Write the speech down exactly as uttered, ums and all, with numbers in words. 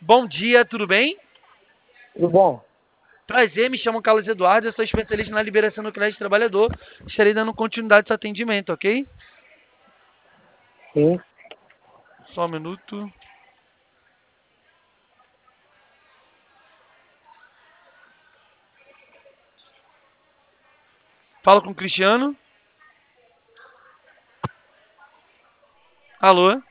Bom dia, tudo bem? Tudo bom? Prazer, me chamo Carlos Eduardo, eu sou especialista na liberação do crédito trabalhador. Estarei dando continuidade a esse atendimento, ok? Sim. Só um minuto. Fala com o Cristiano. Alô?